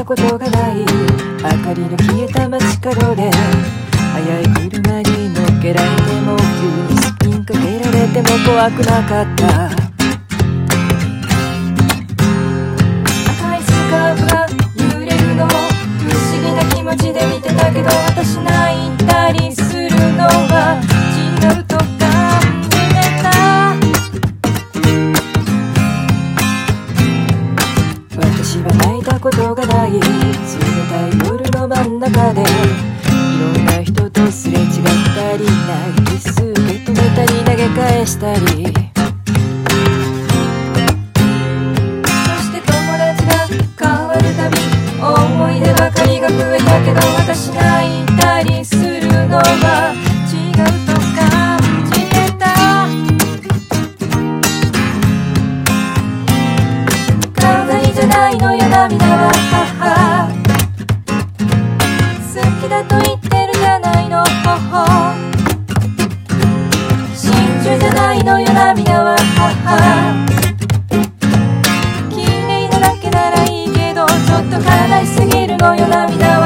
たことがない明かりの消えた街角で速い車に乗っけられても急にスピンかけられても怖くなかった赤いスカーフが揺れるのを不思議な気持ちで見てたけど私泣いたりするのは違うと感じてた私は泣いたことがない冷たい夜の真ん中でいろんな人とすれ違ったり投げキス受け止めたり投げ返したりそして友達が変わるたび思い出ばかりが増えたけど私泣いたりするのは違うと感じてた飾りじゃないのよ涙は好きだと言ってるじゃないの真珠じゃないのよ涙は綺麗なだけならいいけどちょっと悲しすぎるのよ涙は